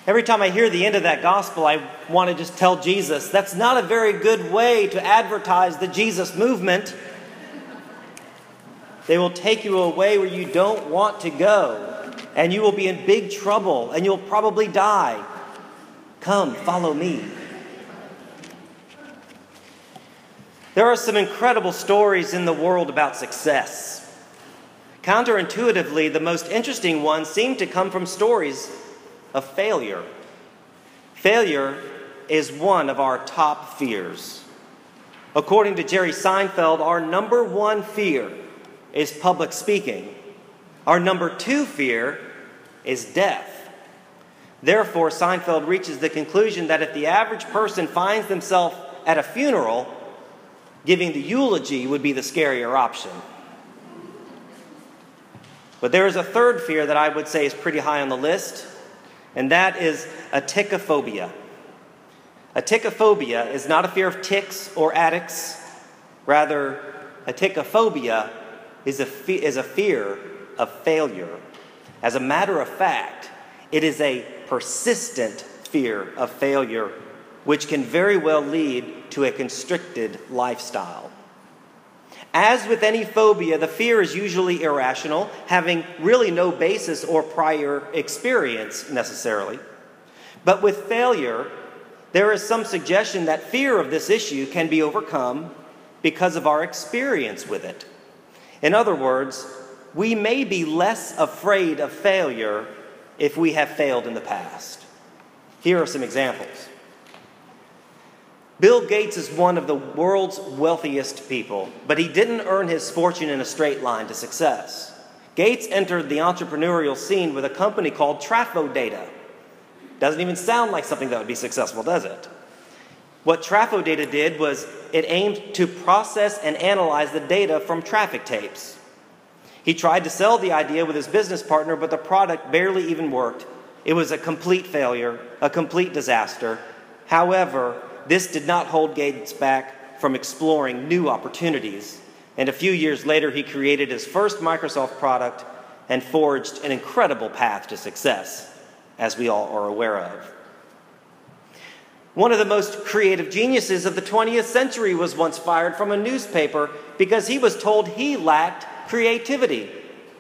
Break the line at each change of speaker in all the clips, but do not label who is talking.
Every time I hear the end of that gospel, I want to just tell Jesus, that's not a very good way to advertise the Jesus movement. They will take you away where you don't want to go, and you will be in big trouble, and you'll probably die. Come, follow me. There are some incredible stories in the world about success. Counterintuitively, the most interesting ones seem to come from stories of failure. Failure is one of our top fears. According to Jerry Seinfeld, our number one fear is public speaking. Our number two fear is death. Therefore, Seinfeld reaches the conclusion that if the average person finds themselves at a funeral, giving the eulogy would be the scarier option. But there is a third fear that I would say is pretty high on the list, and that is aticophobia. Aticophobia is not a fear of ticks or addicts. Rather, aticophobia is a fear of failure. As a matter of fact, it is a persistent fear of failure, which can very well lead to a constricted lifestyle. As with any phobia, the fear is usually irrational, having really no basis or prior experience necessarily. But with failure, there is some suggestion that fear of this issue can be overcome because of our experience with it. In other words, we may be less afraid of failure if we have failed in the past. Here are some examples. Bill Gates is one of the world's wealthiest people, but he didn't earn his fortune in a straight line to success. Gates entered the entrepreneurial scene with a company called TrafoData. Doesn't even sound like something that would be successful, does it? What TrafoData did was it aimed to process and analyze the data from traffic tapes. He tried to sell the idea with his business partner, but the product barely even worked. It was a complete failure, a complete disaster. However, this did not hold Gates back from exploring new opportunities. And a few years later, he created his first Microsoft product and forged an incredible path to success, as we all are aware of. One of the most creative geniuses of the 20th century was once fired from a newspaper because he was told he lacked creativity.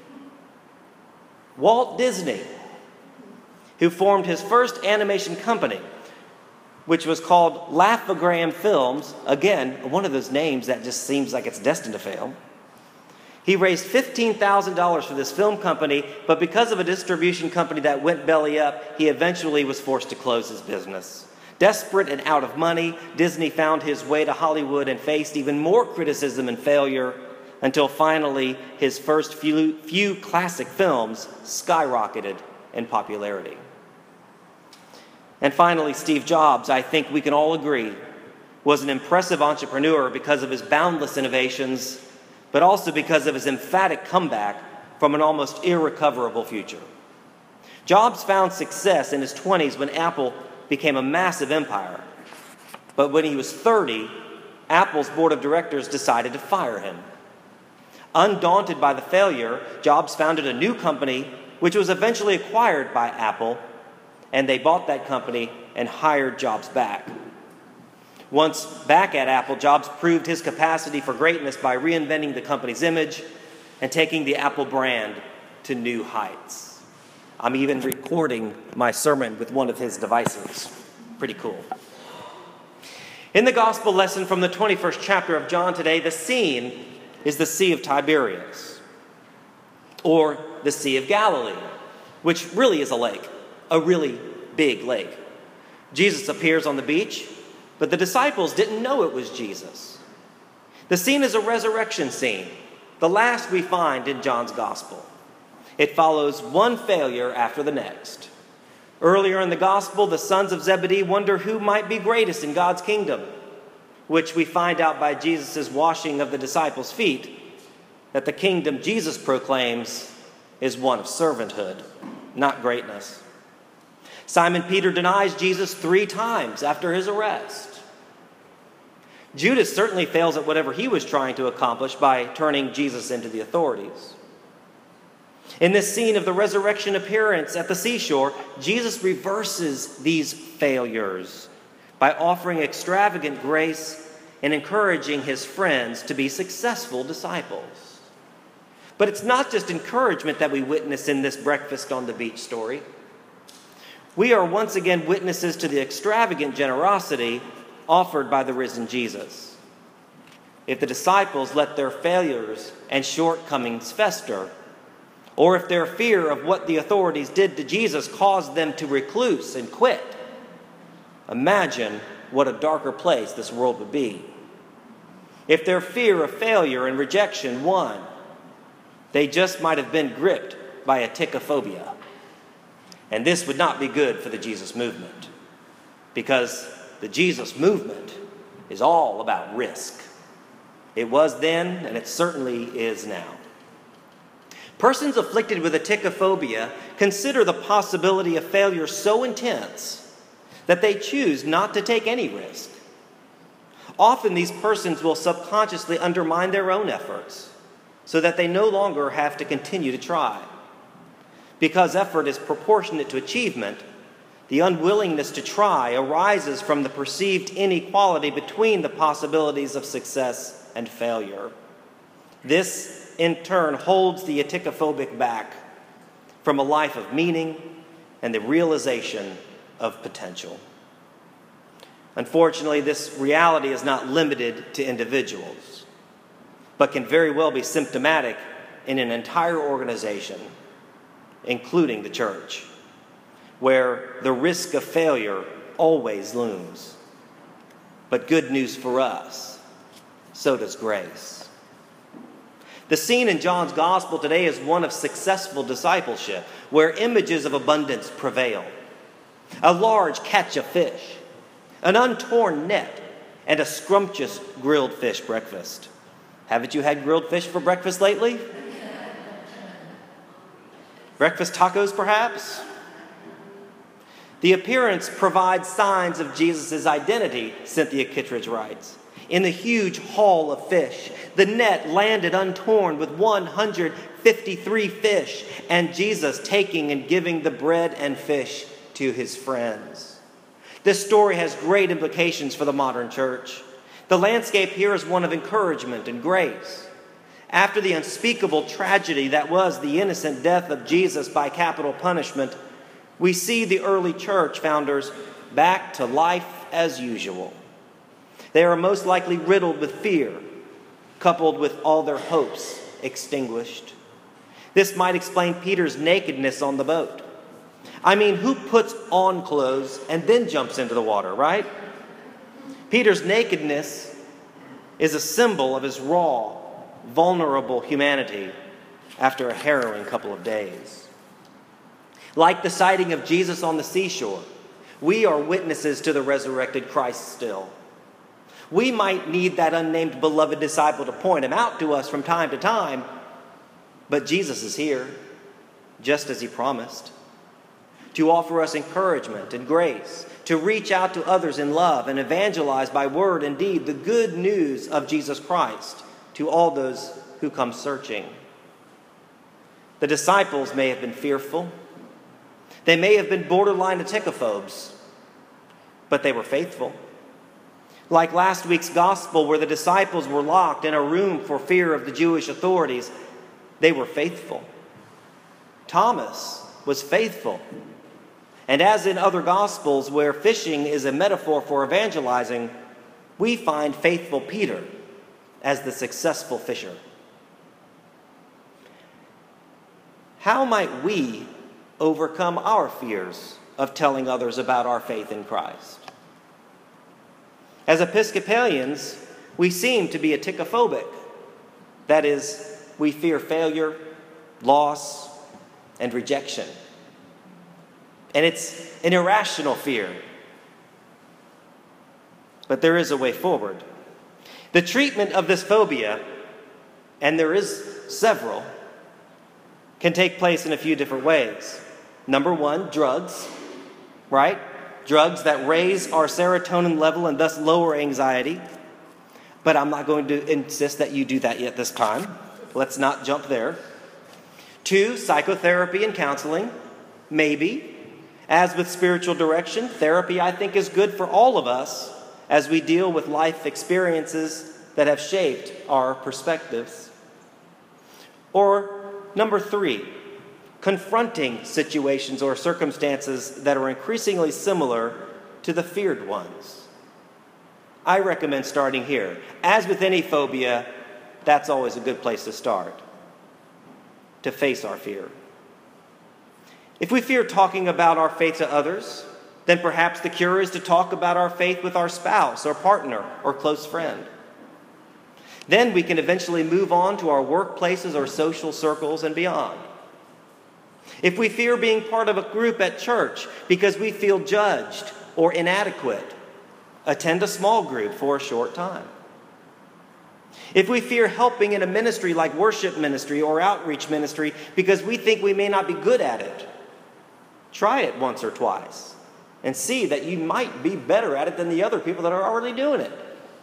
Walt Disney, who formed his first animation company, which was called Laugh-O-Gram Films. Again, one of those names that just seems like it's destined to fail. He raised $15,000 for this film company, but because of a distribution company that went belly up, he eventually was forced to close his business. Desperate and out of money, Disney found his way to Hollywood and faced even more criticism and failure until finally his first few classic films skyrocketed in popularity. And finally, Steve Jobs, I think we can all agree, was an impressive entrepreneur because of his boundless innovations, but also because of his emphatic comeback from an almost irrecoverable future. Jobs found success in his 20s when Apple became a massive empire. But when he was 30, Apple's board of directors decided to fire him. Undaunted by the failure, Jobs founded a new company, which was eventually acquired by Apple, and they bought that company and hired Jobs back. Once back at Apple, Jobs proved his capacity for greatness by reinventing the company's image and taking the Apple brand to new heights. I'm even recording my sermon with one of his devices. Pretty cool. In the gospel lesson from the 21st chapter of John today, the scene is the Sea of Tiberias, or the Sea of Galilee, which really is a lake. A really big lake. Jesus appears on the beach, but the disciples didn't know it was Jesus. The scene is a resurrection scene, the last we find in John's gospel. It follows one failure after the next. Earlier in the gospel, the sons of Zebedee wonder who might be greatest in God's kingdom, which we find out by Jesus' washing of the disciples' feet, that the kingdom Jesus proclaims is one of servanthood, not greatness. Simon Peter denies Jesus 3 times after his arrest. Judas certainly fails at whatever he was trying to accomplish by turning Jesus into the authorities. In this scene of the resurrection appearance at the seashore, Jesus reverses these failures by offering extravagant grace and encouraging his friends to be successful disciples. But it's not just encouragement that we witness in this breakfast on the beach story. We are once again witnesses to the extravagant generosity offered by the risen Jesus. If the disciples let their failures and shortcomings fester, or if their fear of what the authorities did to Jesus caused them to recluse and quit, imagine what a darker place this world would be. If their fear of failure and rejection won, they just might have been gripped by aticophobia. And this would not be good for the Jesus movement, because the Jesus movement is all about risk. It was then, and it certainly is now. Persons afflicted with aticophobia consider the possibility of failure so intense that they choose not to take any risk. Often these persons will subconsciously undermine their own efforts so that they no longer have to continue to try. Because effort is proportionate to achievement, the unwillingness to try arises from the perceived inequality between the possibilities of success and failure. This, in turn, holds the aticophobic back from a life of meaning and the realization of potential. Unfortunately, this reality is not limited to individuals, but can very well be symptomatic in an entire organization, including the church, where the risk of failure always looms. But good news for us, so does grace. The scene in John's gospel today is one of successful discipleship, where images of abundance prevail. A large catch of fish, an untorn net, and a scrumptious grilled fish breakfast. Haven't you had grilled fish for breakfast lately? Breakfast tacos, perhaps? The appearance provides signs of Jesus' identity, Cynthia Kittredge writes. In the huge haul of fish, the net landed untorn with 153 fish, and Jesus taking and giving the bread and fish to his friends. This story has great implications for the modern church. The landscape here is one of encouragement and grace. After the unspeakable tragedy that was the innocent death of Jesus by capital punishment, we see the early church founders back to life as usual. They are most likely riddled with fear, coupled with all their hopes extinguished. This might explain Peter's nakedness on the boat. I mean, who puts on clothes and then jumps into the water, right? Peter's nakedness is a symbol of his raw, vulnerable humanity after a harrowing couple of days. Like the sighting of Jesus on the seashore, we are witnesses to the resurrected Christ still. We might need that unnamed beloved disciple to point him out to us from time to time, but Jesus is here, just as he promised, to offer us encouragement and grace, to reach out to others in love and evangelize by word and deed the good news of Jesus Christ to all those who come searching. The disciples may have been fearful. They may have been borderline aticophobes, but they were faithful. Like last week's gospel, where the disciples were locked in a room for fear of the Jewish authorities, they were faithful. Thomas was faithful. And as in other gospels where fishing is a metaphor for evangelizing, we find faithful Peter as the successful fisher. How might we overcome our fears of telling others about our faith in Christ? As Episcopalians, we seem to be aticophobic. That is, we fear failure, loss, and rejection. And it's an irrational fear. But there is a way forward. The treatment of this phobia, and there is several, can take place in a few different ways. Number one, drugs, right? Drugs that raise our serotonin level and thus lower anxiety. But I'm not going to insist that you do that yet this time. Let's not jump there. 2, psychotherapy and counseling, maybe. As with spiritual direction, therapy, I think, is good for all of us as we deal with life experiences that have shaped our perspectives. Or number 3, confronting situations or circumstances that are increasingly similar to the feared ones. I recommend starting here. As with any phobia, that's always a good place to start, to face our fear. If we fear talking about our faith to others, then perhaps the cure is to talk about our faith with our spouse or partner or close friend. Then we can eventually move on to our workplaces or social circles and beyond. If we fear being part of a group at church because we feel judged or inadequate, attend a small group for a short time. If we fear helping in a ministry like worship ministry or outreach ministry because we think we may not be good at it, try it once or twice and see that you might be better at it than the other people that are already doing it.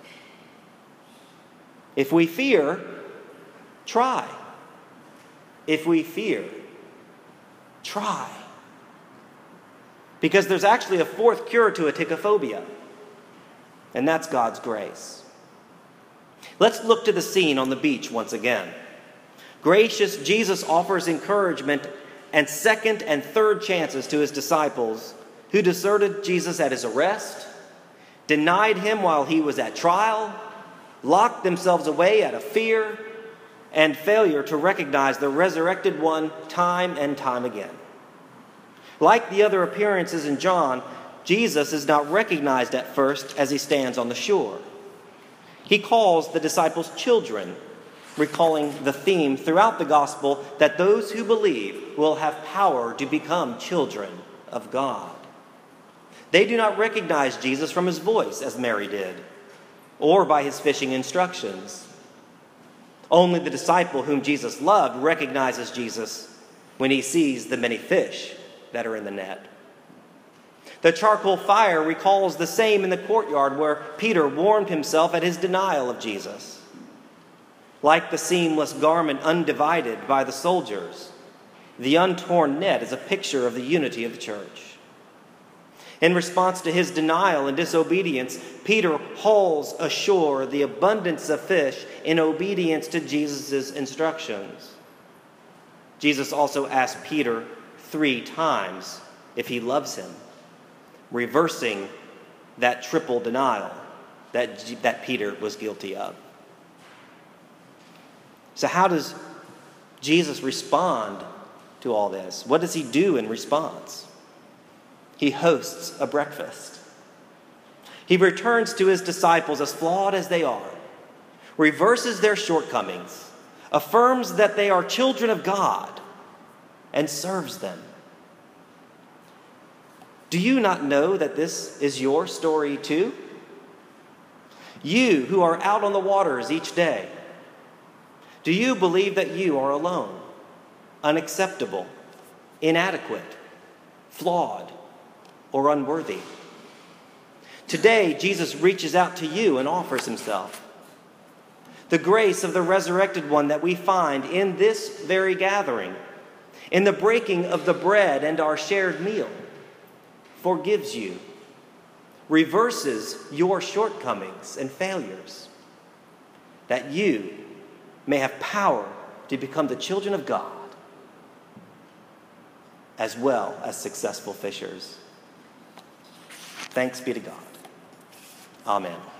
If we fear, try. If we fear, try. Because there's actually a fourth cure to aticophobia, and that's God's grace. Let's look to the scene on the beach once again. Gracious Jesus offers encouragement and second and third chances to his disciples who deserted Jesus at his arrest, denied him while he was at trial, locked themselves away out of fear and failure to recognize the resurrected one time and time again. Like the other appearances in John, Jesus is not recognized at first as he stands on the shore. He calls the disciples children, recalling the theme throughout the gospel that those who believe will have power to become children of God. They do not recognize Jesus from his voice, as Mary did, or by his fishing instructions. Only the disciple whom Jesus loved recognizes Jesus when he sees the many fish that are in the net. The charcoal fire recalls the same in the courtyard where Peter warmed himself at his denial of Jesus. Like the seamless garment undivided by the soldiers, the untorn net is a picture of the unity of the church. In response to his denial and disobedience, Peter hauls ashore the abundance of fish in obedience to Jesus' instructions. Jesus also asked Peter 3 times if he loves him, reversing that triple denial that Peter was guilty of. So how does Jesus respond to all this? What does he do in response? He hosts a breakfast. He returns to his disciples as flawed as they are, reverses their shortcomings, affirms that they are children of God, and serves them. Do you not know that this is your story too? You who are out on the waters each day, do you believe that you are alone, unacceptable, inadequate, flawed, or unworthy? Today, Jesus reaches out to you and offers himself. The grace of the resurrected one that we find in this very gathering, in the breaking of the bread and our shared meal, forgives you, reverses your shortcomings and failures, that you may have power to become the children of God, as well as successful fishers. Thanks be to God. Amen.